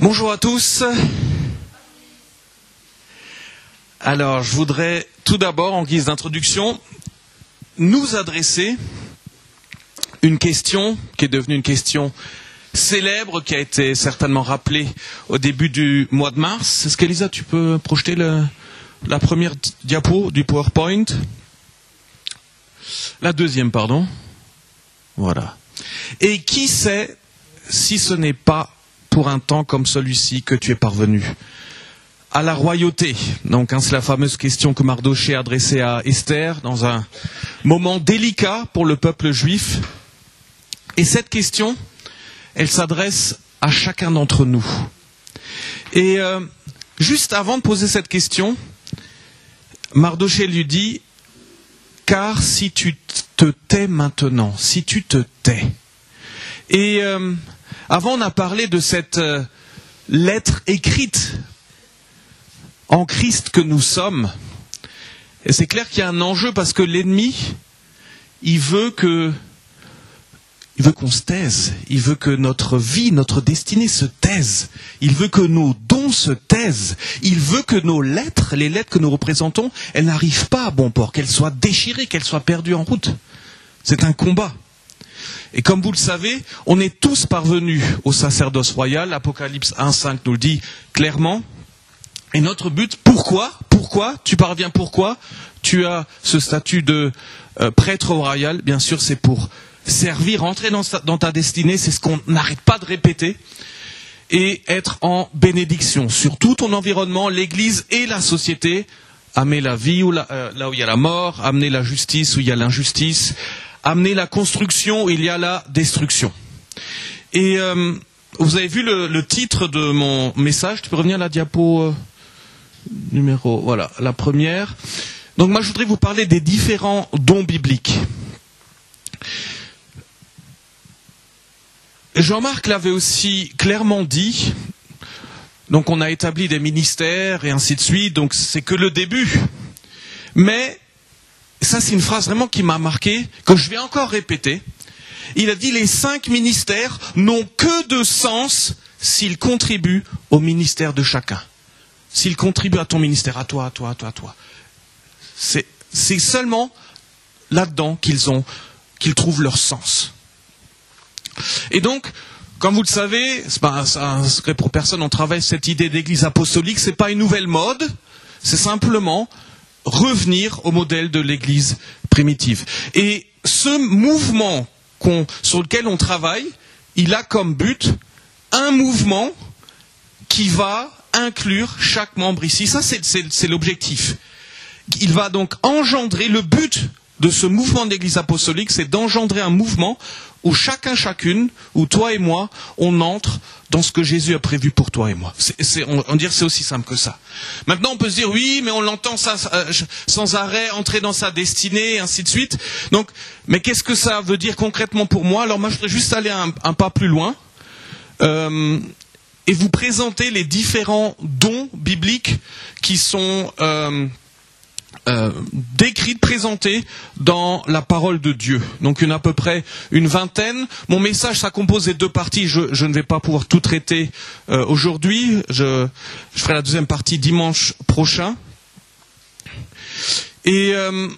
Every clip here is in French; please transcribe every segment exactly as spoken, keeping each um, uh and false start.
Bonjour à tous. Alors, je voudrais tout d'abord, en guise d'introduction, nous adresser une question qui est devenue une question célèbre, qui a été certainement rappelée au début du mois de mars. Est-ce qu'Elisa, tu peux projeter le, la première diapo du PowerPoint? La deuxième, pardon. Voilà. Et qui sait si ce n'est pas pour un temps comme celui-ci que tu es parvenu à la royauté? Donc, hein, c'est la fameuse question que Mardochée a adressée à Esther dans un moment délicat pour le peuple juif. Et cette question, elle s'adresse à chacun d'entre nous. Et euh, juste avant de poser cette question, Mardochée lui dit: car si tu te tais maintenant, si tu te tais. Et euh, avant, on a parlé de cette euh, lettre écrite en Christ que nous sommes. Et c'est clair qu'il y a un enjeu parce que l'ennemi, il veut que, il veut qu'on se taise. Il veut que notre vie, notre destinée se taise. Il veut que nos dons se taisent. Il veut que nos lettres, les lettres que nous représentons, elles n'arrivent pas à bon port, qu'elles soient déchirées, qu'elles soient perdues en route. C'est un combat. Et comme vous le savez, on est tous parvenus au sacerdoce royal. Apocalypse un cinq nous le dit clairement. Et notre but, pourquoi Pourquoi Tu parviens pourquoi Tu as ce statut de euh, prêtre royal. Bien sûr, c'est pour servir, entrer dans, dans ta destinée. C'est ce qu'on n'arrête pas de répéter. Et être en bénédiction sur tout ton environnement, l'Église et la société. Amener la vie où la, euh, là où il y a la mort, amener la justice où il y a l'injustice, amener la construction où il y a la destruction. Et euh, vous avez vu le, le titre de mon message. Tu peux revenir à la diapo euh, numéro, voilà, la première. Donc moi je voudrais vous parler des différents dons bibliques. Jean-Marc l'avait aussi clairement dit. Donc on a établi des ministères et ainsi de suite. Donc c'est que le début. Mais ça, c'est une phrase vraiment qui m'a marqué, que je vais encore répéter. Il a dit: les cinq ministères n'ont que de sens s'ils contribuent au ministère de chacun. S'ils contribuent à ton ministère, à toi, à toi, à toi, à toi. C'est, c'est seulement là-dedans qu'ils ont, qu'ils trouvent leur sens. Et donc, comme vous le savez, c'est pas un secret pour personne, on travaille cette idée d'église apostolique, c'est pas une nouvelle mode, c'est simplement revenir au modèle de l'Église primitive. Et ce mouvement qu'on, sur lequel on travaille, il a comme but un mouvement qui va inclure chaque membre ici. Ça, c'est, c'est, c'est l'objectif. Il va donc engendrer, le but de ce mouvement d'Église apostolique, c'est d'engendrer un mouvement où chacun, chacune, où toi et moi, on entre dans ce que Jésus a prévu pour toi et moi. C'est, c'est, on, on dire c'est aussi simple que ça. Maintenant, on peut se dire oui, mais on l'entend ça, euh, sans arrêt, entrer dans sa destinée, et ainsi de suite. Donc, mais qu'est-ce que ça veut dire concrètement pour moi? Alors moi, je voudrais juste aller un, un pas plus loin euh, et vous présenter les différents dons bibliques qui sont euh, Euh, décrites, présentées dans la parole de Dieu. Donc il y en a à peu près une vingtaine. Mon message, ça compose des deux parties. Je, je ne vais pas pouvoir tout traiter euh, aujourd'hui. Je, je ferai la deuxième partie dimanche prochain. Et euh,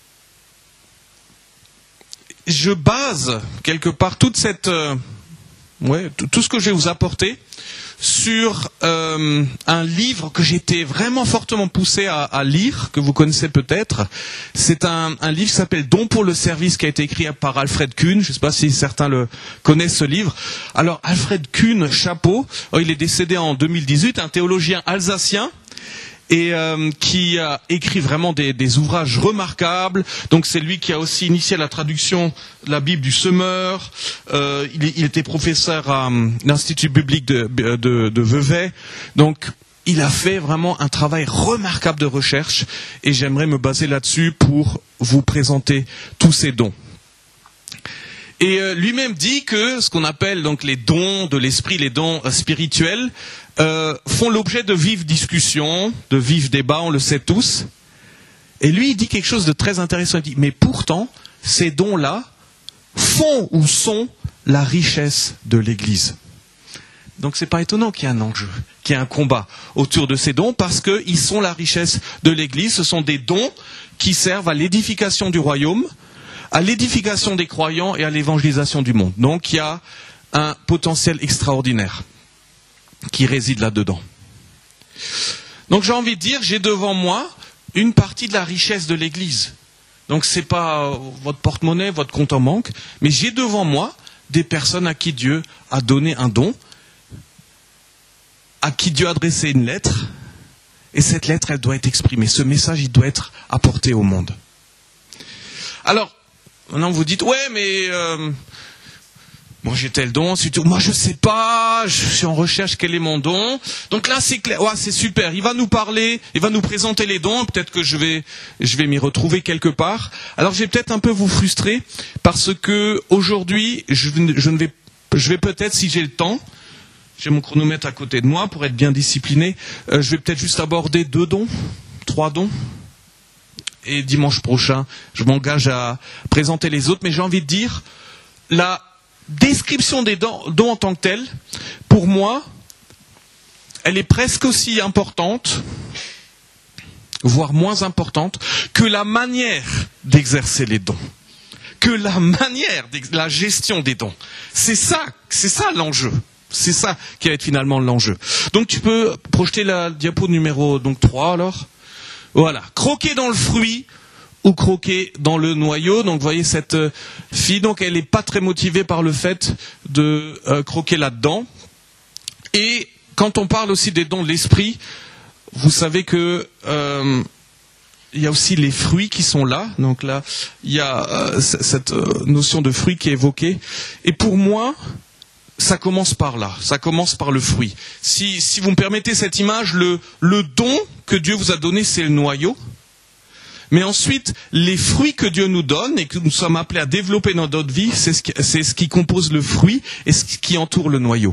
je base quelque part toute cette, euh, ouais, tout, tout ce que je vais vous apporter sur euh, un livre que j'ai été vraiment fortement poussé à, à lire, que vous connaissez peut-être. C'est un, un livre qui s'appelle Dons pour le service, qui a été écrit par Alfred Kuhn. Je ne sais pas si certains le connaissent, ce livre. Alors, Alfred Kuhn, chapeau, oh, il est décédé en deux mille dix-huit, un théologien alsacien, et euh, qui a écrit vraiment des, des ouvrages remarquables. Donc c'est lui qui a aussi initié la traduction de la Bible du Semeur. Euh, il, il était professeur à um, l'Institut biblique de, de, de Vevey. Donc il a fait vraiment un travail remarquable de recherche, et j'aimerais me baser là-dessus pour vous présenter tous ces dons. Et euh, lui-même dit que ce qu'on appelle donc les dons de l'esprit, les dons euh, spirituels, euh, font l'objet de vives discussions, de vifs débats, on le sait tous. Et lui, il dit quelque chose de très intéressant. Il dit: mais pourtant, ces dons-là font ou sont la richesse de l'Église. Donc c'est pas étonnant qu'il y ait un enjeu, qu'il y ait un combat autour de ces dons, parce qu'ils sont la richesse de l'Église. Ce sont des dons qui servent à l'édification du royaume, à l'édification des croyants et à l'évangélisation du monde. Donc il y a un potentiel extraordinaire qui réside là-dedans. Donc j'ai envie de dire, j'ai devant moi une partie de la richesse de l'Église. Donc ce n'est pas votre porte-monnaie, votre compte en banque, mais j'ai devant moi des personnes à qui Dieu a donné un don, à qui Dieu a adressé une lettre, et cette lettre, elle doit être exprimée. Ce message, il doit être apporté au monde. Alors, maintenant vous dites, ouais, mais euh, moi j'ai tel don, ensuite, moi je sais pas, je suis en recherche, quel est mon don. Donc là c'est clair, ouais, c'est super, il va nous parler, il va nous présenter les dons, peut-être que je vais, je vais m'y retrouver quelque part. Alors je vais peut-être un peu vous frustrer, parce que aujourd'hui, je, je ne vais, je vais peut-être, si j'ai le temps, j'ai mon chronomètre à côté de moi pour être bien discipliné, euh, je vais peut-être juste aborder deux dons, trois dons. Et dimanche prochain, je m'engage à présenter les autres, mais j'ai envie de dire, la description des dons, dons en tant que telle, pour moi, elle est presque aussi importante, voire moins importante, que la manière d'exercer les dons, que la manière de la gestion des dons. C'est ça, c'est ça l'enjeu. C'est ça qui va être finalement l'enjeu. Donc tu peux projeter la diapo numéro donc trois alors. Voilà, croquer dans le fruit ou croquer dans le noyau. Donc vous voyez cette fille, donc elle n'est pas très motivée par le fait de euh, croquer là-dedans. Et quand on parle aussi des dons de l'esprit, vous savez que euh, il y a aussi les fruits qui sont là. Donc là, il y a euh, cette euh, notion de fruit qui est évoquée. Et pour moi, ça commence par là, ça commence par le fruit. Si, si vous me permettez cette image, le, le don que Dieu vous a donné, c'est le noyau. Mais ensuite, les fruits que Dieu nous donne et que nous sommes appelés à développer dans notre vie, c'est ce qui, c'est ce qui compose le fruit et ce qui entoure le noyau.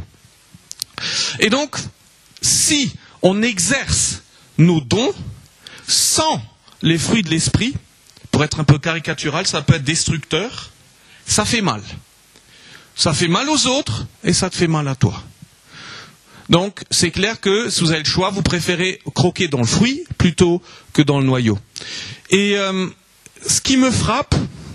Et donc, si on exerce nos dons sans les fruits de l'esprit, pour être un peu caricatural, ça peut être destructeur, ça fait mal. Ça fait mal aux autres et ça te fait mal à toi. Donc, c'est clair que si vous avez le choix, vous préférez croquer dans le fruit plutôt que dans le noyau. Et euh, ce qui me frappe,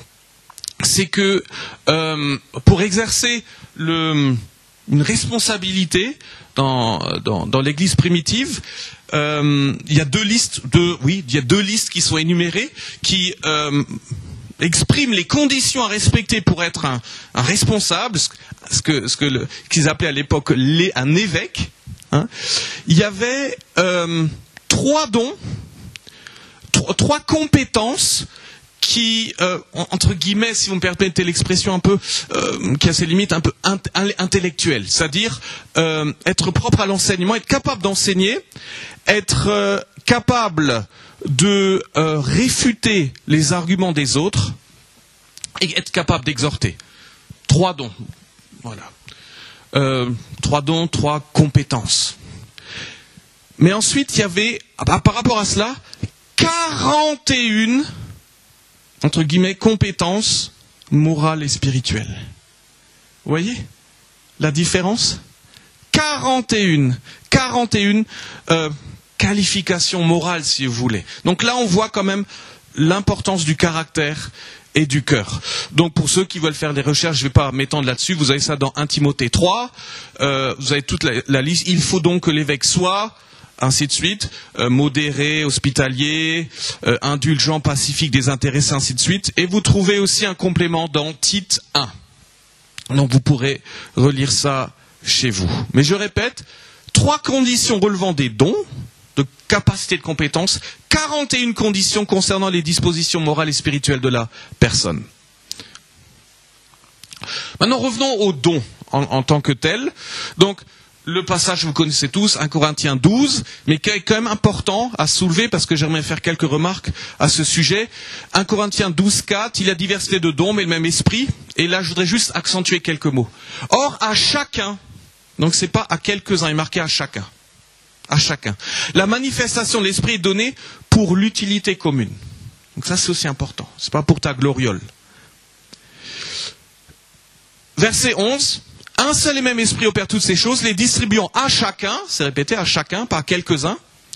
c'est que euh, pour exercer le, une responsabilité dans, dans, dans l'Église primitive, euh, il y a deux listes, de, oui, il y a deux listes qui sont énumérées qui euh, exprime les conditions à respecter pour être un, un responsable, ce que, ce que le, qu'ils appelaient à l'époque les, un évêque. Hein. Il y avait euh, trois dons, trois, trois compétences qui, euh, entre guillemets, si vous me permettez l'expression un peu, euh, qui a ses limites un peu int- intellectuelles, c'est-à-dire euh, être propre à l'enseignement, être capable d'enseigner, être euh, capable de euh, réfuter les arguments des autres et être capable d'exhorter. Trois dons. Voilà. Euh, trois dons, trois compétences. Mais ensuite, il y avait, par rapport à cela, quarante et une, entre guillemets, compétences morales et spirituelles. Vous voyez la différence ? quarante et une. quarante et une euh, qualification morale, si vous voulez. Donc là, on voit quand même l'importance du caractère et du cœur. Donc pour ceux qui veulent faire des recherches, je ne vais pas m'étendre là-dessus, vous avez ça dans un Timothée trois, euh, vous avez toute la, la liste. Il faut donc que l'évêque soit, ainsi de suite, euh, modéré, hospitalier, euh, indulgent, pacifique, désintéressé, ainsi de suite. Et vous trouvez aussi un complément dans Tite un. Donc vous pourrez relire ça chez vous. Mais je répète, trois conditions relevant des dons, de capacité de compétence, quarante et une conditions concernant les dispositions morales et spirituelles de la personne. Maintenant, revenons aux dons en, en tant que tels. Donc, le passage, vous connaissez tous, un Corinthiens douze, mais qui est quand même important à soulever, parce que j'aimerais faire quelques remarques à ce sujet. un Corinthiens douze, quatre, il y a diversité de dons, mais le même esprit. Et là, je voudrais juste accentuer quelques mots. Or, à chacun, donc c'est pas à quelques-uns, il est marqué à chacun. À chacun. La manifestation de l'esprit est donnée pour l'utilité commune. Donc ça, c'est aussi important. C'est pas pour ta gloriole. Verset onze. Un seul et même esprit opère toutes ces choses, les distribuant à chacun, c'est répété, à chacun, par quelques-uns,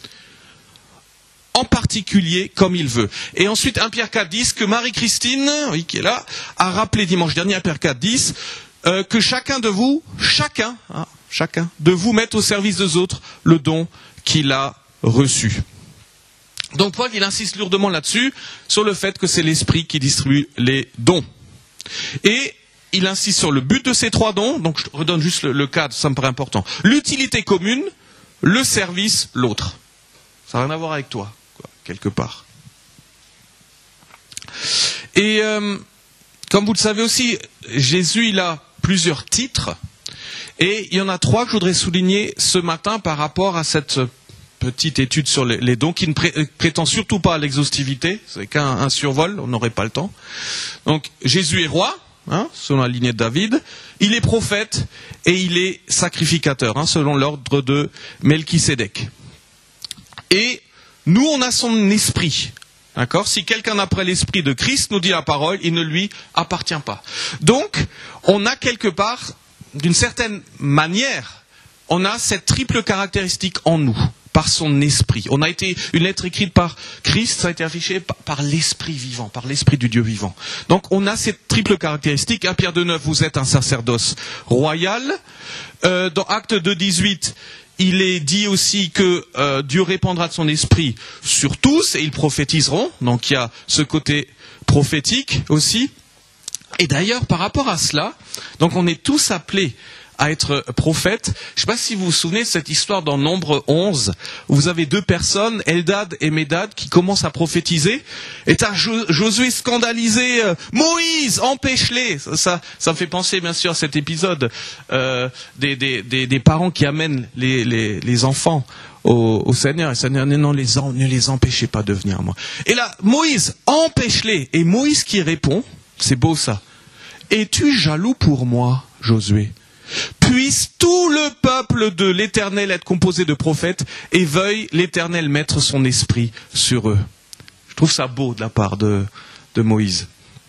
en particulier comme il veut. Et ensuite, un Pierre quatre dix, que Marie-Christine, oui, qui est là, a rappelé dimanche dernier, un Pierre quatre dix, euh, que chacun de vous, chacun, hein, chacun, de vous mette au service des autres le don qu'il a reçu. Donc Paul, il insiste lourdement là-dessus, sur le fait que c'est l'esprit qui distribue les dons. Et il insiste sur le but de ces trois dons, donc je redonne juste le, le cadre, ça me paraît important. L'utilité commune, le service, l'autre. Ça n'a rien à voir avec toi, quoi, quelque part. Et euh, comme vous le savez aussi, Jésus, il a plusieurs titres. Et il y en a trois que je voudrais souligner ce matin par rapport à cette petite étude sur les, les dons, qui ne pré, prétend surtout pas à l'exhaustivité. C'est qu'un un survol, on n'aurait pas le temps. Donc, Jésus est roi, hein, selon la lignée de David. Il est prophète et il est sacrificateur, hein, selon l'ordre de Melchisédek. Et nous, on a son esprit. D'accord ? Si quelqu'un n'a pas l'esprit de Christ, nous dit la parole, il ne lui appartient pas. Donc, on a quelque part, d'une certaine manière, on a cette triple caractéristique en nous, par son esprit. On a été, une lettre écrite par Christ, ça a été affiché par, par l'esprit vivant, par l'esprit du Dieu vivant. Donc, on a cette triple caractéristique. un Pierre deux neuf, vous êtes un sacerdoce royal. Euh, dans Actes deux dix-huit, il est dit aussi que euh, Dieu répandra de son esprit sur tous et ils prophétiseront. Donc il y a ce côté prophétique aussi. Et d'ailleurs, par rapport à cela, donc on est tous appelés à être prophètes. Je ne sais pas si vous vous souvenez de cette histoire dans Nombre onze, où vous avez deux personnes, Eldad et Médad, qui commencent à prophétiser. Et t'as Jo- Josué scandalisé, euh, Moïse, empêche-les. Ça, ça, ça me fait penser bien sûr à cet épisode euh, des, des, des, des parents qui amènent les, les, les enfants au, au Seigneur. Et le Seigneur, non, non, les en, ne les empêchez pas de venir à moi. Et là, Moïse, empêche-les. Et Moïse qui répond, c'est beau ça, es-tu jaloux pour moi, Josué ? Puisse tout le peuple de l'Éternel être composé de prophètes et veuille l'Éternel mettre son esprit sur eux. Je trouve ça beau de la part de, de Moïse.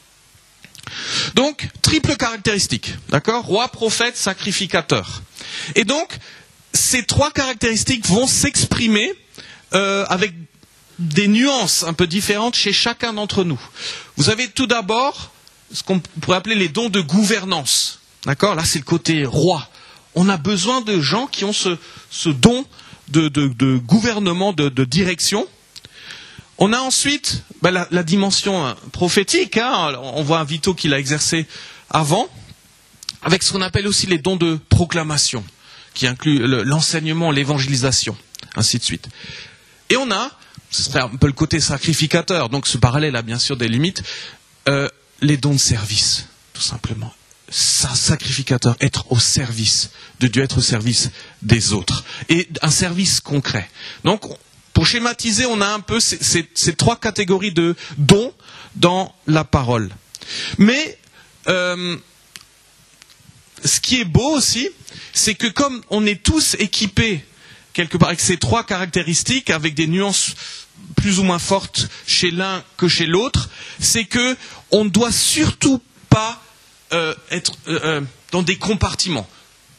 Donc, triple caractéristique, d'accord ? Roi, prophète, sacrificateur. Et donc, ces trois caractéristiques vont s'exprimer euh, avec des nuances un peu différentes chez chacun d'entre nous. Vous avez tout d'abord ce qu'on pourrait appeler les dons de gouvernance. D'accord ? Là, c'est le côté roi. On a besoin de gens qui ont ce, ce don de, de, de gouvernement, de, de direction. On a ensuite ben, la, la dimension prophétique. Hein. On voit un Vito qui l'a exercé avant, avec ce qu'on appelle aussi les dons de proclamation, qui inclut le, l'enseignement, l'évangélisation, ainsi de suite. Et on a, ce serait un peu le côté sacrificateur, donc ce parallèle a bien sûr des limites, euh, les dons de service, tout simplement. Sacrificateur, être au service de Dieu, être au service des autres. Et un service concret. Donc, pour schématiser, on a un peu ces, ces, ces trois catégories de dons dans la parole. Mais, euh, ce qui est beau aussi, c'est que comme on est tous équipés, quelque part, avec ces trois caractéristiques, avec des nuances plus ou moins fortes chez l'un que chez l'autre, c'est que on ne doit surtout pas Euh, être euh, euh, dans des compartiments.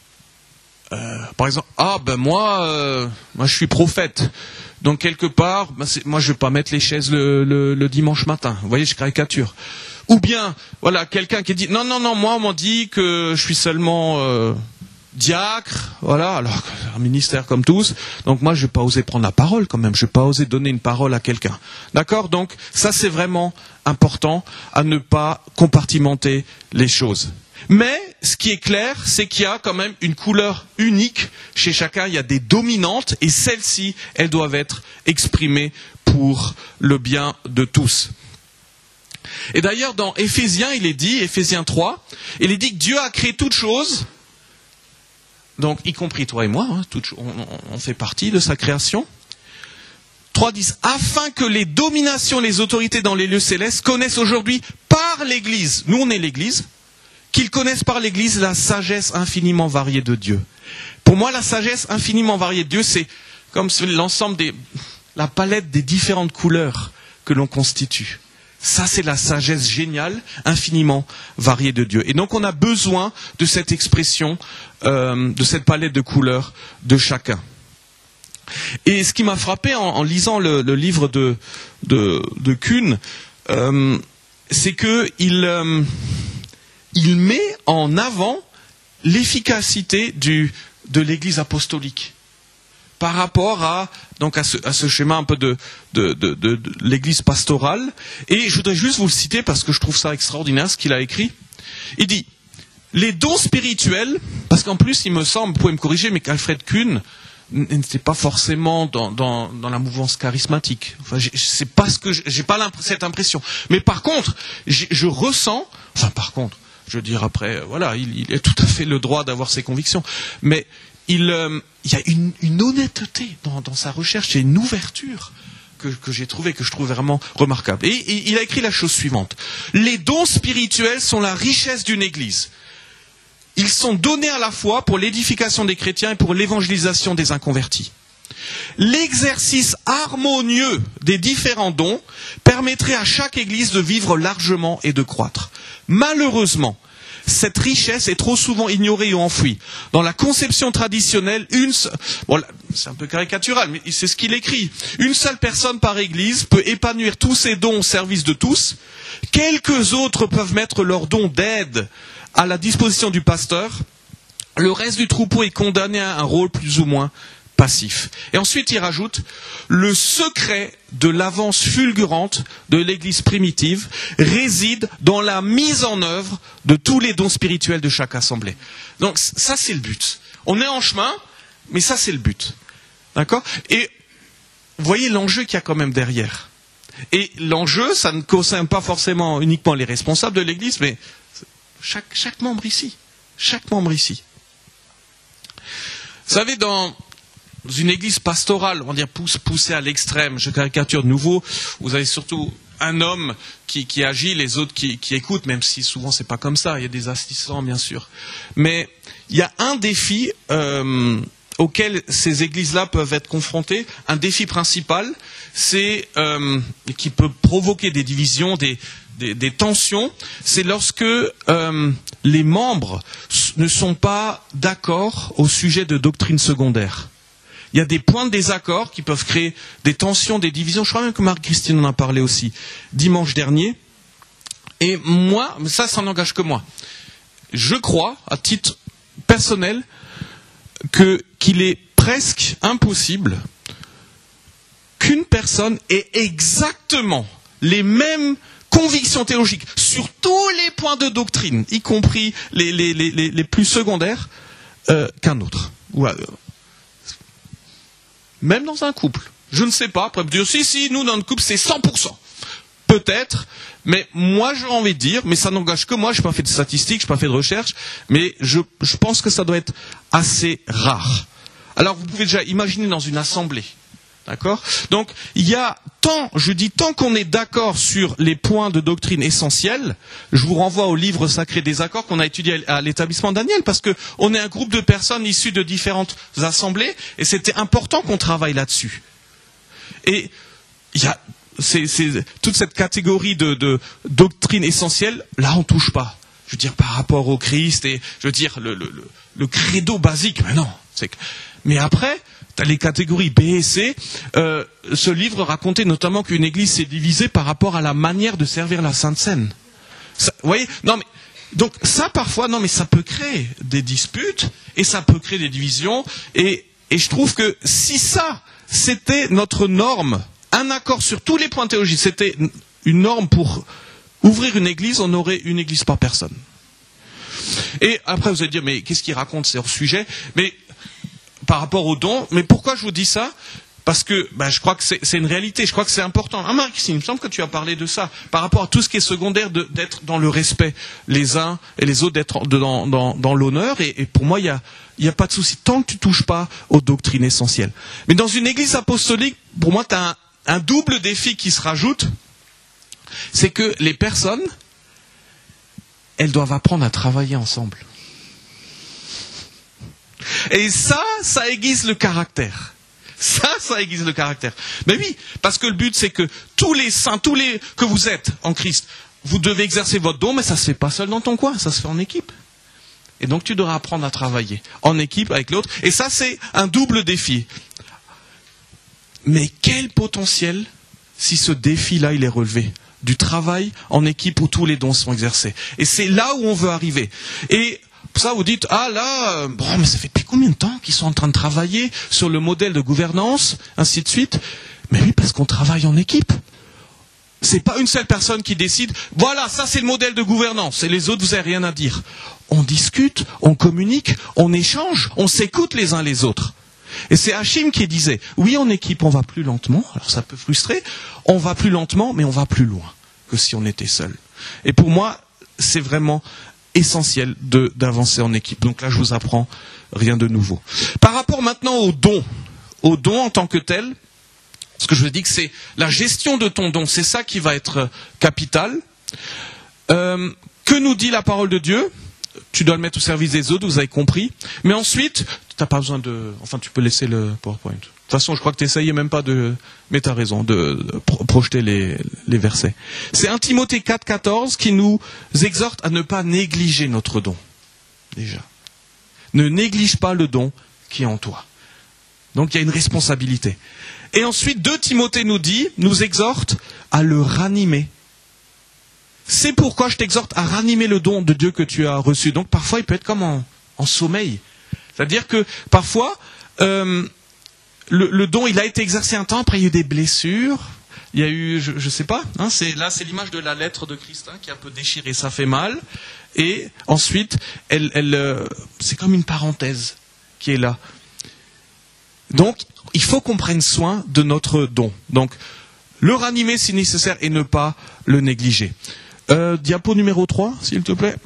Euh, par exemple, ah ben moi, euh, moi je suis prophète. Donc quelque part, ben c'est, moi je vais pas mettre les chaises le, le, le dimanche matin. Vous voyez, je caricature. Ou bien, voilà, quelqu'un qui dit non non non, moi on m'a dit que je suis seulement euh, diacre, voilà, alors un ministère comme tous. Donc moi je vais pas oser prendre la parole quand même. Je vais pas oser donner une parole à quelqu'un. D'accord ? Donc ça c'est vraiment important à ne pas compartimenter les choses. Mais ce qui est clair, c'est qu'il y a quand même une couleur unique chez chacun. Il y a des dominantes et celles-ci, elles doivent être exprimées pour le bien de tous. Et d'ailleurs, dans Éphésiens, il est dit, Éphésiens trois, il est dit que Dieu a créé toutes choses, donc y compris toi et moi, hein, toutes, on, on fait partie de sa création. trois dix, afin que les dominations, les autorités dans les lieux célestes connaissent aujourd'hui par l'Église, nous on est l'Église, qu'ils connaissent par l'Église la sagesse infiniment variée de Dieu. Pour moi, la sagesse infiniment variée de Dieu, c'est comme l'ensemble des, la palette des différentes couleurs que l'on constitue. Ça, c'est la sagesse géniale, infiniment variée de Dieu. Et donc, on a besoin de cette expression, euh, de cette palette de couleurs de chacun. Et ce qui m'a frappé en, en lisant le, le livre de, de, de Kuhn, euh, c'est qu'il euh, il met en avant l'efficacité du, de l'Église apostolique par rapport à, donc à, ce, à ce schéma un peu de, de, de, de, de l'Église pastorale. Et je voudrais juste vous le citer parce que je trouve ça extraordinaire ce qu'il a écrit. Il dit, les dons spirituels, parce qu'en plus il me semble, vous pouvez me corriger, mais qu'Alfred Kuhn n'était pas forcément dans, dans, dans la mouvance charismatique. Enfin, c'est pas ce que j'ai pas cette impression. Mais par contre, je ressens, enfin par contre, je veux dire après, voilà, il, il a tout à fait le droit d'avoir ses convictions, mais il, euh, il y a une, une honnêteté dans, dans sa recherche, il y a une ouverture que, que j'ai trouvée, que je trouve vraiment remarquable. Et, et il a écrit la chose suivante. Les dons spirituels sont la richesse d'une Église. Ils sont donnés à la fois pour l'édification des chrétiens et pour l'évangélisation des inconvertis. L'exercice harmonieux des différents dons permettrait à chaque Église de vivre largement et de croître. Malheureusement, cette richesse est trop souvent ignorée ou enfouie. Dans la conception traditionnelle, une seule, bon, c'est un peu caricatural, mais c'est ce qu'il écrit. Une seule personne par Église peut épanouir tous ses dons au service de tous. Quelques autres peuvent mettre leurs dons d'aide à la disposition du pasteur. Le reste du troupeau est condamné à un rôle plus ou moins passif. Et ensuite, il rajoute, le secret de l'avance fulgurante de l'Église primitive réside dans la mise en œuvre de tous les dons spirituels de chaque assemblée. Donc ça, c'est le but. On est en chemin, mais ça, c'est le but. D'accord ? Et vous voyez l'enjeu qu'il y a quand même derrière. Et l'enjeu, ça ne concerne pas forcément uniquement les responsables de l'Église, mais chaque, chaque membre ici. Chaque membre ici. Vous savez, dans une église pastorale, on va dire poussée à l'extrême, je caricature de nouveau, vous avez surtout un homme qui, qui agit, les autres qui, qui écoutent, même si souvent c'est pas comme ça, il y a des assistants bien sûr. Mais il y a un défi euh, auquel ces églises-là peuvent être confrontées, un défi principal, c'est euh, qui peut provoquer des divisions, des, des, des tensions, c'est lorsque euh, les membres ne sont pas d'accord au sujet de doctrines secondaires. Il y a des points de désaccord qui peuvent créer des tensions, des divisions. Je crois même que Marie-Christine en a parlé aussi dimanche dernier. Et moi, ça, ça n'engage que moi. Je crois, à titre personnel, que, qu'il est presque impossible qu'une personne ait exactement les mêmes convictions théologiques sur tous les points de doctrine, y compris les, les, les, les plus secondaires, euh, qu'un autre. Ou, euh, Même dans un couple. Je ne sais pas. Après, dire, si, si, nous, dans notre couple, c'est cent pour cent. Peut-être. Mais moi, j'ai envie de dire, mais ça n'engage que moi, je n'ai pas fait de statistiques, je n'ai pas fait de recherche, mais je, je pense que ça doit être assez rare. Alors, vous pouvez déjà imaginer dans une assemblée. D'accord ? Donc, il y a tant, je dis, tant qu'on est d'accord sur les points de doctrine essentiels, je vous renvoie au livre sacré des accords qu'on a étudié à l'établissement Daniel, parce que on est un groupe de personnes issues de différentes assemblées, et c'était important qu'on travaille là-dessus. Et il y a, c'est, c'est, toute cette catégorie de, de doctrine essentielle, là on touche pas. Je veux dire, par rapport au Christ, et je veux dire, le, le, le, le credo basique, mais non. C'est que, mais après, t'as les catégories B et C. Euh, ce livre racontait notamment qu'une église s'est divisée par rapport à la manière de servir la Sainte Seine. Ça, vous voyez ? Non, mais donc ça parfois, non, mais ça peut créer des disputes et ça peut créer des divisions. Et, et je trouve que si ça, c'était notre norme, un accord sur tous les points théologiques, c'était une norme pour ouvrir une église, on aurait une église par personne. Et après, vous allez dire, mais qu'est-ce qu'il raconte ? C'est hors sujet. Mais par rapport aux dons, mais pourquoi je vous dis ça ? Parce que ben, je crois que c'est, c'est une réalité, je crois que c'est important. Ah, Marie-Christine, il me semble que tu as parlé de ça, par rapport à tout ce qui est secondaire, de, d'être dans le respect les uns et les autres, d'être dans, dans, dans l'honneur, et, et pour moi, il n'y a, y a pas de souci, tant que tu ne touches pas aux doctrines essentielles. Mais dans une église apostolique, pour moi, tu as un, un double défi qui se rajoute, c'est que les personnes, elles doivent apprendre à travailler ensemble. Et ça, ça aiguise le caractère. Ça, ça aiguise le caractère. Mais oui, parce que le but c'est que tous les saints, tous les que vous êtes en Christ, vous devez exercer votre don, mais ça se fait pas seul dans ton coin, ça se fait en équipe. Et donc tu devras apprendre à travailler en équipe avec l'autre. Et ça c'est un double défi. Mais quel potentiel si ce défi-là il est relevé, du travail en équipe où tous les dons sont exercés. Et c'est là où on veut arriver. Et pour ça vous dites, ah là, euh, bon mais ça fait depuis combien de temps qu'ils sont en train de travailler sur le modèle de gouvernance, ainsi de suite. Mais oui, parce qu'on travaille en équipe. C'est pas une seule personne qui décide, voilà, ça c'est le modèle de gouvernance, et les autres, vous n'avez rien à dire. On discute, on communique, on échange, on s'écoute les uns les autres. Et c'est Hachim qui disait, oui, en équipe, on va plus lentement, alors ça peut frustrer, on va plus lentement, mais on va plus loin que si on était seul. Et pour moi, c'est vraiment essentiel de, d'avancer en équipe. Donc là, je vous apprends rien de nouveau. Par rapport maintenant au don, au don en tant que tel, ce que je veux dire, c'est la gestion de ton don, c'est ça qui va être capital. Euh, que nous dit la parole de Dieu? Tu dois le mettre au service des autres, vous avez compris. Mais ensuite, tu n'as pas besoin de... Enfin, tu peux laisser le PowerPoint. De toute façon, je crois que tu n'essayais même pas de... Mais tu as raison, de, de pro- projeter les, les versets. C'est un Timothée quatre, quatorze qui nous exhorte à ne pas négliger notre don. Déjà. Ne néglige pas le don qui est en toi. Donc, il y a une responsabilité. Et ensuite, deux Timothée nous dit, nous exhorte à le ranimer. C'est pourquoi je t'exhorte à ranimer le don de Dieu que tu as reçu. Donc parfois, il peut être comme en, en sommeil. C'est-à-dire que parfois, euh, le, le don, il a été exercé un temps, après il y a eu des blessures, il y a eu, je ne sais pas, hein, c'est, là c'est l'image de la lettre de Christ hein, qui est un peu déchirée, ça fait mal. Et ensuite, elle, elle, euh, c'est comme une parenthèse qui est là. Donc, il faut qu'on prenne soin de notre don. Donc, le ranimer si nécessaire et ne pas le négliger. Euh, diapo numéro trois, s'il te plaît.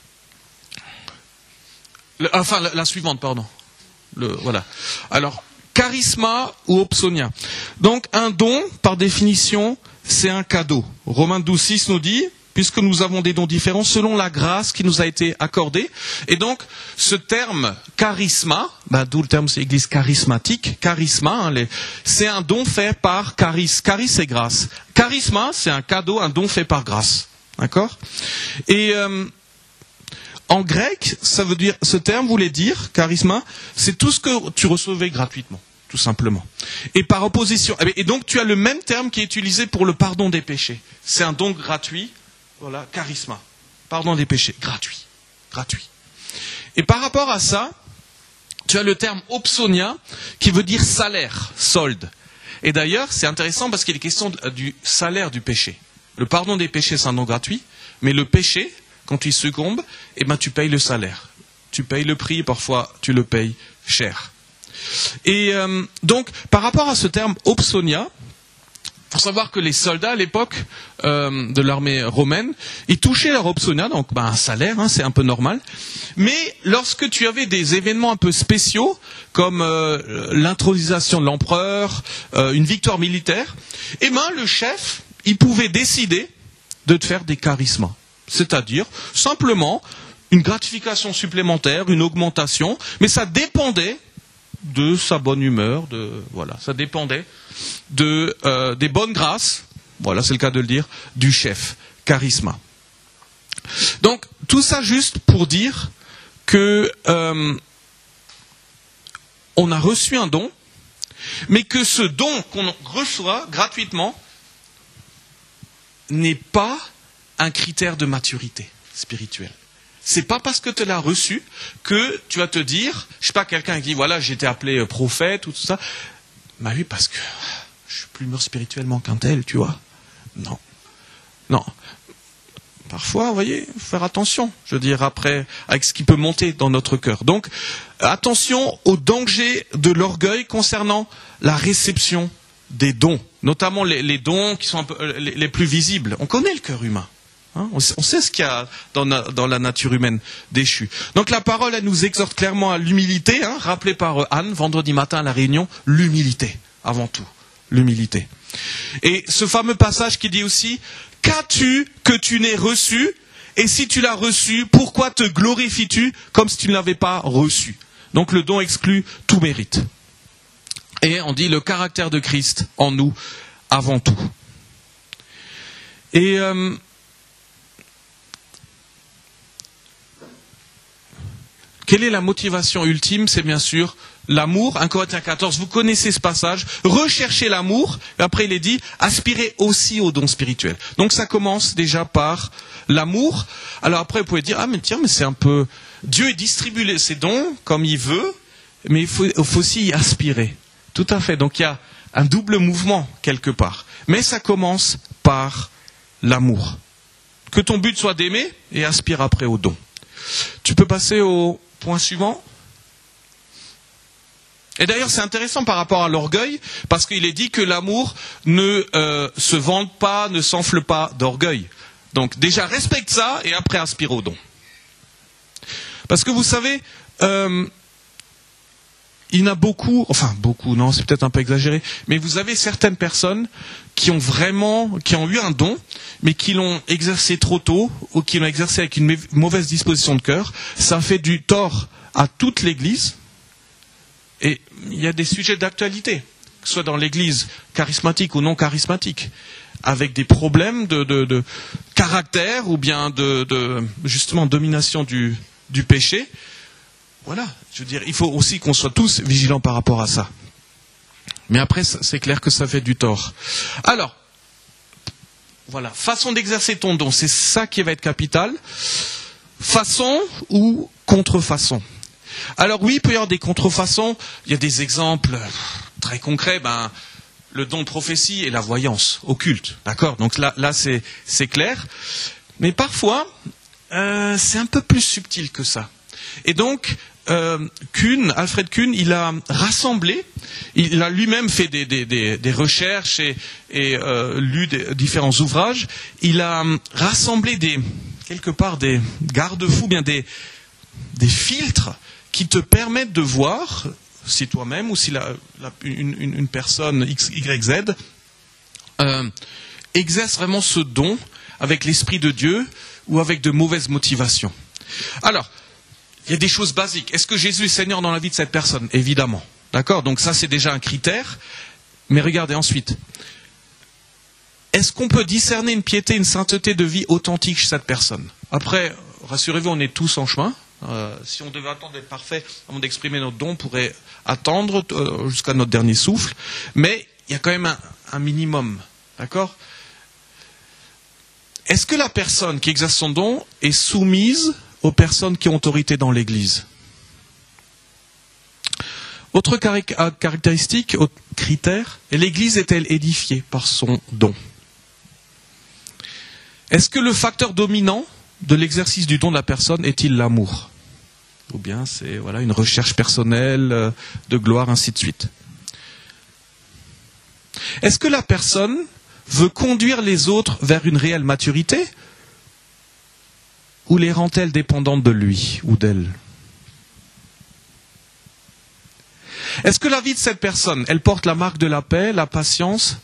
Le, enfin, la, la suivante, pardon. Le, voilà. Alors, charisma ou opsonia. Donc, un don, par définition, c'est un cadeau. Romains douze, six nous dit, puisque nous avons des dons différents selon la grâce qui nous a été accordée. Et donc, ce terme charisma, bah, d'où le terme c'est église charismatique, charisma, hein, les, c'est un don fait par charis. Charis, c'est grâce. Charisma, c'est un cadeau, un don fait par grâce. D'accord ? Et euh, en grec, ça veut dire, ce terme voulait dire, charisma, c'est tout ce que tu recevais gratuitement, tout simplement. Et par opposition, et donc tu as le même terme qui est utilisé pour le pardon des péchés. C'est un don gratuit. Voilà, charisma. Pardon des péchés. Gratuit. Gratuit. Et par rapport à ça, tu as le terme opsonia, qui veut dire salaire, solde. Et d'ailleurs, c'est intéressant parce qu'il est question du salaire du péché. Le pardon des péchés, c'est un don gratuit, mais le péché, quand il succombe, eh ben, tu payes le salaire. Tu payes le prix, et parfois tu le payes cher. Et euh, donc, par rapport à ce terme opsonia, il faut savoir que les soldats à l'époque euh, de l'armée romaine, ils touchaient leur opsonia, donc ben, un salaire, hein, c'est un peu normal. Mais lorsque tu avais des événements un peu spéciaux, comme euh, l'intronisation de l'empereur, euh, une victoire militaire, eh ben, le chef, il pouvait décider de te faire des charismas. C'est-à-dire, simplement, une gratification supplémentaire, une augmentation, mais ça dépendait de sa bonne humeur, de voilà, ça dépendait de euh, des bonnes grâces, voilà, c'est le cas de le dire, du chef, charisma. Donc tout ça juste pour dire que euh, on a reçu un don, mais que ce don qu'on reçoit gratuitement n'est pas un critère de maturité spirituelle. C'est pas parce que tu l'as reçu que tu vas te dire, je sais pas, quelqu'un qui dit, voilà, j'ai été appelé prophète ou tout ça. Bah oui, parce que je suis plus mûr spirituellement qu'un tel, tu vois. Non. Non. Parfois, vous voyez, il faut faire attention, je veux dire, après, avec ce qui peut monter dans notre cœur. Donc, attention au danger de l'orgueil concernant la réception des dons, notamment les, les dons qui sont un peu, les, les plus visibles. On connaît le cœur humain. Hein, on, sait, on sait ce qu'il y a dans, na, dans la nature humaine déchue. Donc la parole, elle nous exhorte clairement à l'humilité, hein, rappelé par Anne vendredi matin à la réunion, l'humilité, avant tout, l'humilité. Et ce fameux passage qui dit aussi, qu'as-tu que tu n'aies reçu, et si tu l'as reçu, pourquoi te glorifies-tu comme si tu ne l'avais pas reçu? Donc le don exclut tout mérite. Et on dit le caractère de Christ en nous avant tout. Et euh, quelle est la motivation ultime? C'est bien sûr l'amour. un Corinthiens quatorze, vous connaissez ce passage. Recherchez l'amour. Et après, il est dit, aspirez aussi aux dons spirituels. Donc ça commence déjà par l'amour. Alors après, vous pouvez dire, ah mais tiens, mais c'est un peu... Dieu distribue ses dons comme il veut, mais il faut, il faut aussi y aspirer. Tout à fait. Donc il y a un double mouvement quelque part. Mais ça commence par l'amour. Que ton but soit d'aimer et aspire après aux dons. Tu peux passer au point suivant. Et d'ailleurs, c'est intéressant par rapport à l'orgueil, parce qu'il est dit que l'amour ne euh, se vante pas, ne s'enfle pas d'orgueil. Donc déjà, respecte ça et après aspire aux dons. Parce que vous savez, euh, il y en a beaucoup, enfin beaucoup, non, c'est peut-être un peu exagéré, mais vous avez certaines personnes qui ont vraiment, qui ont eu un don, mais qui l'ont exercé trop tôt, ou qui l'ont exercé avec une mauvaise disposition de cœur. Ça fait du tort à toute l'Église. Et il y a des sujets d'actualité, que ce soit dans l'Église charismatique ou non charismatique, avec des problèmes de, de, de caractère ou bien de, de justement domination du, du péché. Voilà, je veux dire, il faut aussi qu'on soit tous vigilants par rapport à ça. Mais après, c'est clair que ça fait du tort. Alors, voilà, façon d'exercer ton don, c'est ça qui va être capital. Façon ou contrefaçon. Alors oui, il peut y avoir des contrefaçons. Il y a des exemples très concrets. Ben, le don de prophétie et la voyance occulte, d'accord. Donc là, là, c'est c'est clair. Mais parfois, euh, c'est un peu plus subtil que ça. Et donc, euh, Kuhn, Alfred Kuhn, il a rassemblé, il a lui-même fait des, des, des, des recherches et, et euh, lu des, différents ouvrages. Il a rassemblé des quelque part des garde-fous, bien des des filtres qui te permettent de voir, si toi-même ou si la, la, une, une personne X, Y, Z euh, exerce vraiment ce don avec l'Esprit de Dieu ou avec de mauvaises motivations. Alors, il y a des choses basiques. Est-ce que Jésus est Seigneur dans la vie de cette personne? Évidemment. D'accord? Donc ça, c'est déjà un critère. Mais regardez ensuite. Est-ce qu'on peut discerner une piété, une sainteté de vie authentique chez cette personne? Après, rassurez-vous, on est tous en chemin. Euh, si on devait attendre d'être parfait avant d'exprimer notre don, on pourrait attendre euh, jusqu'à notre dernier souffle. Mais il y a quand même un, un minimum. D'accord? Est-ce que la personne qui exerce son don est soumise aux personnes qui ont autorité dans l'Église? Autre caractéristique, autre critère, l'Église est-elle édifiée par son don? Est-ce que le facteur dominant de l'exercice du don de la personne est-il l'amour? Ou bien c'est voilà, une recherche personnelle de gloire, ainsi de suite. Est-ce que la personne veut conduire les autres vers une réelle maturité? Ou les rend-elle dépendantes de lui ou d'elle? Est-ce que la vie de cette personne, elle porte la marque de la paix, la patience?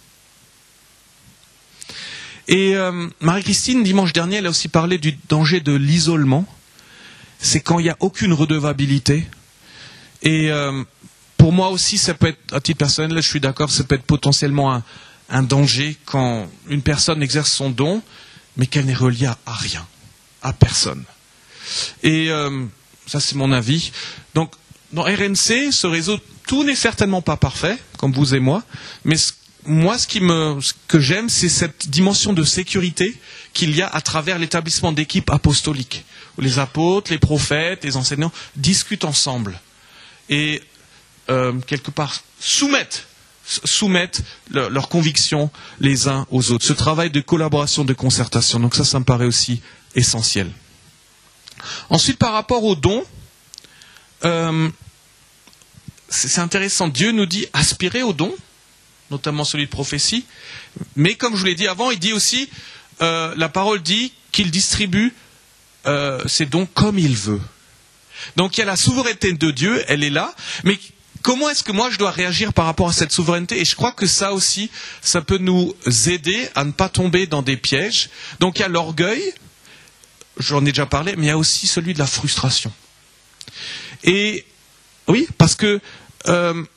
Et euh, Marie-Christine, dimanche dernier, elle a aussi parlé du danger de l'isolement. C'est quand il n'y a aucune redevabilité. Et euh, pour moi aussi, ça peut être, à titre personnel, je suis d'accord, ça peut être potentiellement un, un danger quand une personne exerce son don, mais qu'elle n'est reliée à, à rien, à personne. Et euh, ça, c'est mon avis. Donc, dans R N C, ce réseau, tout n'est certainement pas parfait, comme vous et moi, mais ce Moi, ce, qui me, ce que j'aime, c'est cette dimension de sécurité qu'il y a à travers l'établissement d'équipes apostoliques, où les apôtres, les prophètes, les enseignants discutent ensemble et, euh, quelque part, soumettent, soumettent leur, leurs convictions les uns aux autres. Ce travail de collaboration, de concertation. Donc ça, ça me paraît aussi essentiel. Ensuite, par rapport aux dons, euh, c'est, c'est intéressant. Dieu nous dit aspirer aux dons, notamment celui de prophétie. Mais comme je vous l'ai dit avant, il dit aussi, euh, la parole dit qu'il distribue euh, ses dons comme il veut. Donc il y a la souveraineté de Dieu, elle est là, mais comment est-ce que moi je dois réagir par rapport à cette souveraineté? Et je crois que ça aussi, ça peut nous aider à ne pas tomber dans des pièges. Donc il y a l'orgueil, j'en ai déjà parlé, mais il y a aussi celui de la frustration. Et oui, parce que euh,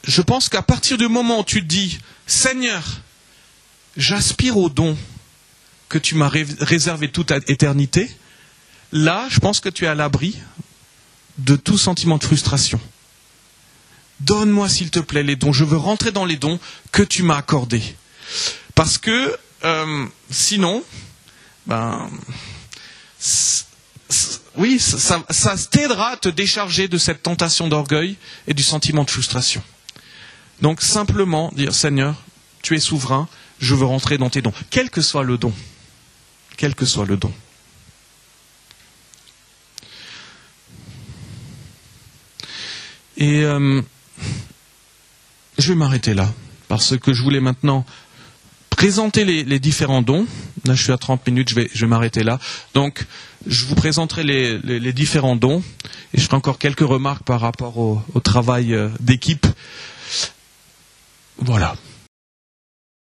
je pense qu'à partir du moment où tu te dis, Seigneur, j'aspire au don que tu m'as ré- réservé toute éternité, là, je pense que tu es à l'abri de tout sentiment de frustration. Donne-moi, s'il te plaît, les dons. Je veux rentrer dans les dons que tu m'as accordés. Parce que, euh, sinon, ben, c- c- oui, ça, ça t'aidera à te décharger de cette tentation d'orgueil et du sentiment de frustration. Donc, simplement dire, Seigneur, tu es souverain, je veux rentrer dans tes dons. Quel que soit le don. Quel que soit le don. Et euh, je vais m'arrêter là, parce que je voulais maintenant présenter les, les différents dons. Là, je suis à trente minutes, je vais, je vais m'arrêter là. Donc, je vous présenterai les, les, les différents dons, et je ferai encore quelques remarques par rapport au, au travail euh, d'équipe. Voilà.